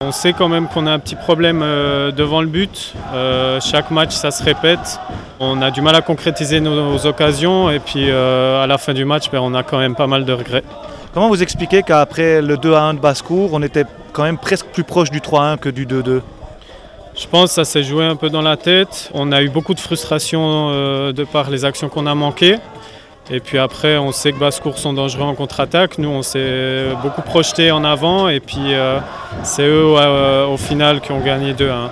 On sait quand même qu'on a un petit problème devant le but. Chaque match, ça se répète. On a du mal à concrétiser nos occasions et puis à la fin du match, on a quand même pas mal de regrets. Comment vous expliquez qu'après le 2-1 de Basse-Cour, on était quand même presque plus proche du 3-1 que du 2-2 ? Je pense que ça s'est joué un peu dans la tête. On a eu beaucoup de frustration de par les actions qu'on a manquées. Et puis après, on sait que Basse-Cour sont dangereux en contre-attaque. Nous, on s'est beaucoup projeté en avant et puis c'est eux au final qui ont gagné 2-1.